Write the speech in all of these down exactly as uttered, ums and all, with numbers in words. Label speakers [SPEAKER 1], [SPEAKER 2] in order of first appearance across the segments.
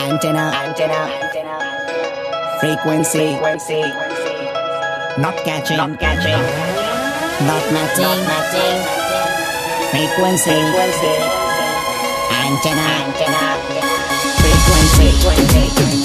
[SPEAKER 1] Antenna, antenna, frequency, frequency, not catching, not catching, not matching, matching, frequency, frequency, antenna, antenna, frequency, frequency.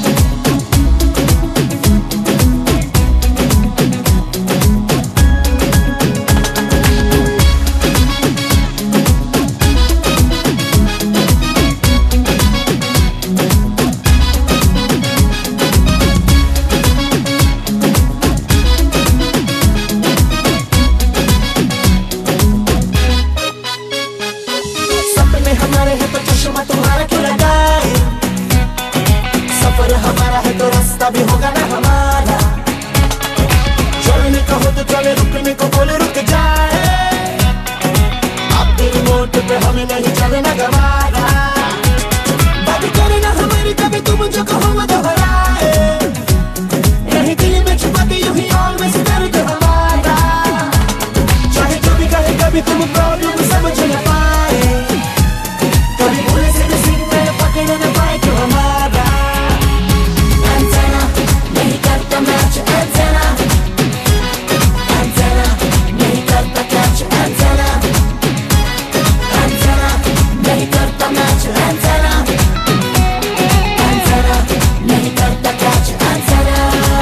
[SPEAKER 2] भी होगा ना हमारा, चलने का हो तो चले, रुकने को बोले रुक जाए, अब रिमोट पे हमें नहीं चलना गवारा, बात करे ना हमारी कभी तुम जो कहो वो दोहराए, नहीं दिल में छुपा के यूं ही ऑलवेज दर्द हमारा, चाहे जो भी कहे कभी तुम प्रॉब्लम समझ न पाए, कभी भूले से भी सिग्नल पकड़ न पाए क्यों हमारा match antenna, antenna, नहीं करता catch antenna, antenna, नहीं करता match antenna, antenna, नहीं करता catch antenna.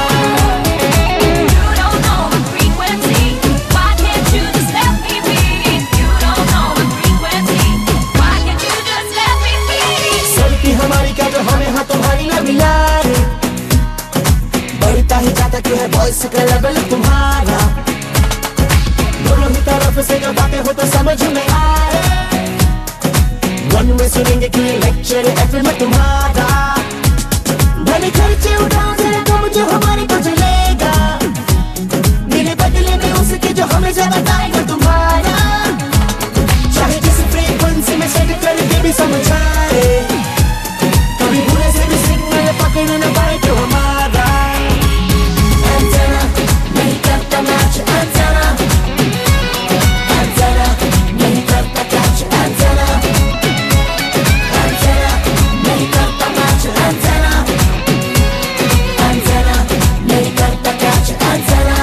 [SPEAKER 3] You don't know the frequency, why can't you just let me be? You don't know the frequency, why can't you just let me be?
[SPEAKER 2] सबकी हमारी क्या जो हमें हाँ तुम्हारी न मिला बढ़ता ही जाता क्यों है वॉइस का लेवल तुम्हारा, दोनों ही तरफ से जो बातें हो तो समझ में आए, वन में सुनेंगे क्यों लेक्चर एफएम में तुम्हारा, भले खर्चे उठाओ जरा कम जो हमारे को चलेगा, मेरे बदले में उसके जो हमें ज्यादा आएगा तुम्हारा, चाहे जिस फ्रीक्वेंसी में सेट करके भी समझाए, कभी भूले से भी सिग्नल पकड़ न पाए क्यों हमारा match antenna, antenna, नहीं करता catch antenna, antenna, नहीं करता match antenna, antenna, नहीं करता catch antenna.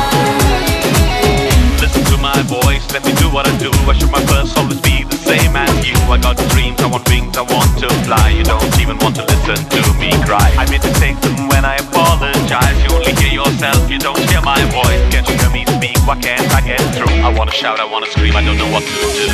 [SPEAKER 4] Listen to my voice, let me do what I do. I should my first always be the same as you. I got dreams, I want wings, I want to fly. You don't even want to listen to me cry. I made mistakes and when I apologize, you only hear yourself, you don't hear my voice. Can't you hear me speak? Why can't I get through? I wanna shout, I wanna scream, I don't know what to do.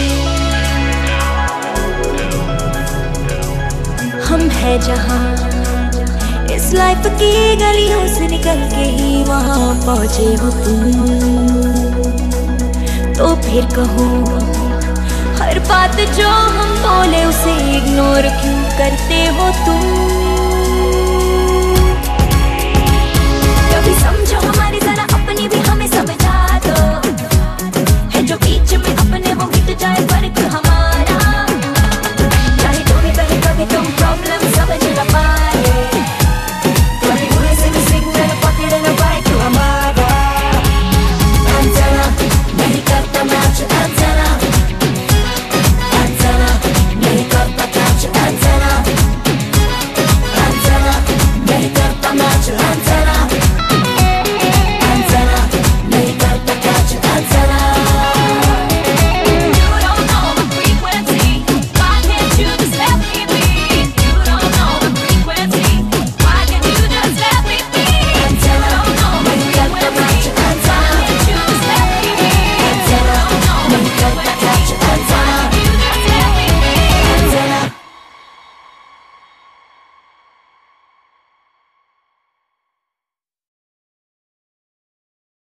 [SPEAKER 5] हम है जहाँ इस life की गलियों से निकल के ही वहाँ पहुँचे हो तुम, तो फिर कहो हर बात जो हम बोले उसे इग्नोर क्यों करते हो तुम।